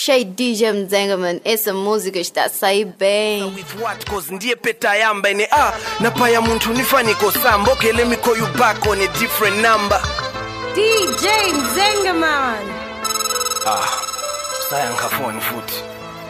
achei DJ Mzenga, mano. Essa música está a sair bem. With what? Cause ndiye peta yamba ine na paya muntu nifani ko samba. Okay, let me call you back on a different number. DJ Mzenga, man. Sayanga phone futhi.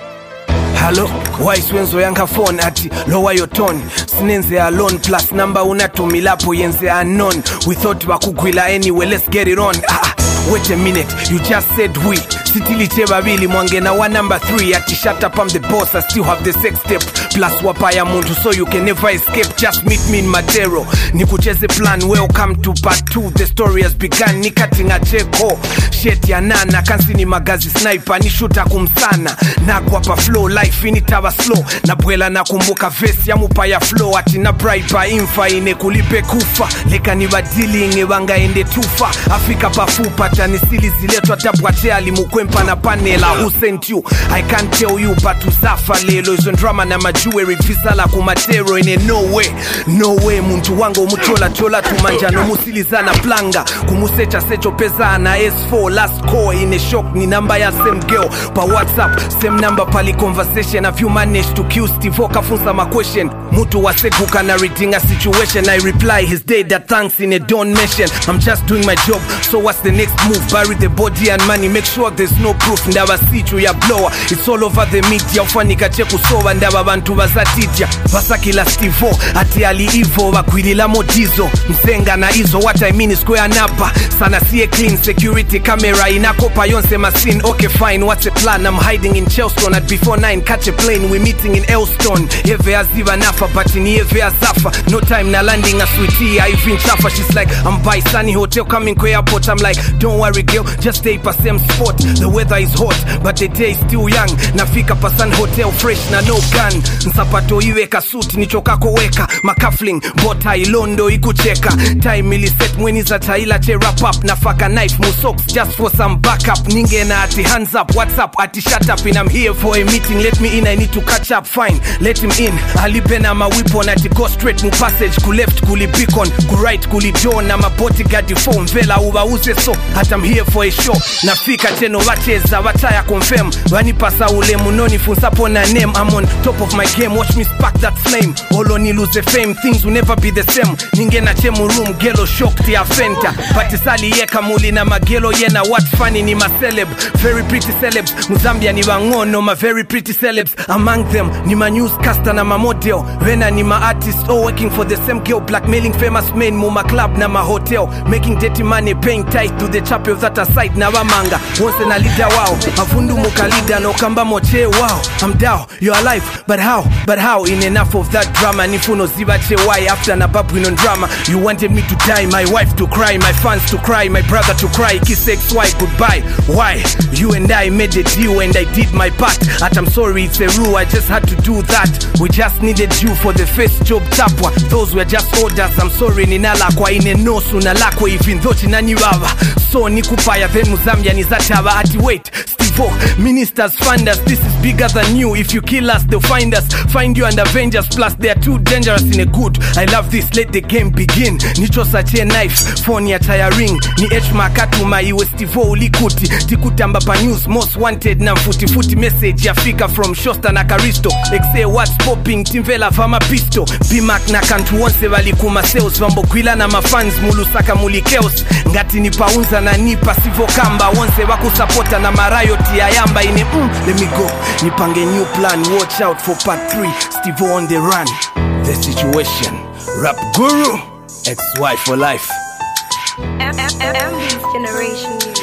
Hello, wise wenzo yanga phone ati lower your tone. Sinenze alone plus number unatumi lapo yenze unknown. We thought bakugwila anyway, let's get it on. Wait a minute, you just said we. Sitilite babili mwange na one number 3. Ati shut up, I'm the boss, I still have the sex tape. Plus wapaya muntu so you can never escape. Just meet me in Matero. Nikucheze plan, welcome to part 2. The story has begun, nikatinga cheko. Shit ya nana, kansi ni magazi sniper. Nishuta kumsana, na kwa flow. Life initaba slow, na bwela na kumbuka vesi ya mupaya flow. Ati na bribe infa ine kulipe kufa. Leka ni badili inge wanga ende tufa. Afrika pafupa, tani sili ziletwa tabwate alimukwempa na panela. Who sent you? I can't tell you, but usafa lelo. Izo drama na majueri visa la kumatero. Ine no way muntu wango muchola chola tumanjano musilizana planga. Kumusecha secho pezana S4 last call ine shock ni namba ya same girl. Pa WhatsApp, same number pali conversation. Have you managed to kill Steve Okafunsa my question? Mutu wasekuka na reading a situation. I reply his day that thanks in a don't mention. I'm just doing my job, so what's the next move? Bury the body and money, make sure there's no proof. Ndawa situ ya blower, it's all over the media. Ufanika cheku sowa, ndawa bantu bazatidya. Basa kila Steve ati ali ivo, wakwilila modizo. Mzenga na izo, what I mean is square napa. Sana siye clean, security camera inakopa yonse masin. Okay fine, what's the plan? I'm hiding in Chelsea at before 9, catch a plane, we meeting in Elston. Eve aziva nafa, but in eve azafa. No time na landing a sweetie, I even chafa. She's like, I'm by Sunny Hotel, coming to airport. I'm like, don't worry girl, just stay pa same spot. The weather is hot, but the day is still young. Nafika pa Sun Hotel, fresh na no gun. Nsapato iweka suit, nichokako weka. Makafling, bota ilondo ikucheka. Time ili set mweni za taila che wrap up. Nafaka knife, musocks, just for some backup. Ninge na ati hands up, what's up, ati shut up. And I'm here for a meeting, let me in, I need to catch up. Fine, let him in. Alipena ma weapon, ati go straight mu passage. Ku left, kuli beacon, ku right, kuli door. Na ma bodyguard phone, vela uba uze so. At I'm here for a show. Nafika teno wacheza, wataya confirm. Wanipasa ule munoni funsapo na name. I'm on top of my game, watch me spark that flame. Olo ni lose the fame, things will never be the same. Ninge na chemu room, gelo shocked ya fenta. Patisali yeka muli na magelo yena. What funny ni ma celeb, very pretty celebs. Muzambia ni wangono, ma very pretty celebs. Among them, ni ma newscaster na ma model. Vena ni ma artist, all working for the same girl. Blackmailing famous men, muma club na ma hotel. Making dirty money, paying tight to the chapel that aside na wamanga. Once na leader wow, afundu mukalida no kamba moche wow. I'm down, you're alive, but how? In enough of that drama, nifuno zibache why? After na babu on drama, you wanted me to die, my wife to cry, my fans to cry, my brother to cry, kiss XY goodbye. Why? You and I made a deal and I did my part. At I'm sorry, it's a rule, I just had to do that. We just needed you for the first job tapwa. Those were just orders, I'm sorry ninalakwa ine no suna lakwa even though chinani baba. So nikupaya then muzambia nizataba ati wait. Steve ministers, funders, this is bigger than you. If you kill us, they'll find us. Find you and Avengers, plus they are too dangerous in a good. I love this, let the game begin. Nicho sache knife, phone ya tiring. Ni makatu maiwe Steve ulikuti. Tikutamba pa news, most wanted na futi message ya fika from Shosta na Karisto. Exe what's popping, timvela fama pisto. Bimak na kantu onse wali kuma sales. Wambo kwila na mafans, mulusaka mulikeos. Ngati ni paunza na nipa sivo kamba. Onse waku supporta na marayo tia yamba ine let me go. Nipange new plan, watch out for part 3. Steve on the run. The situation, rap guru, XY for life. MD's generation.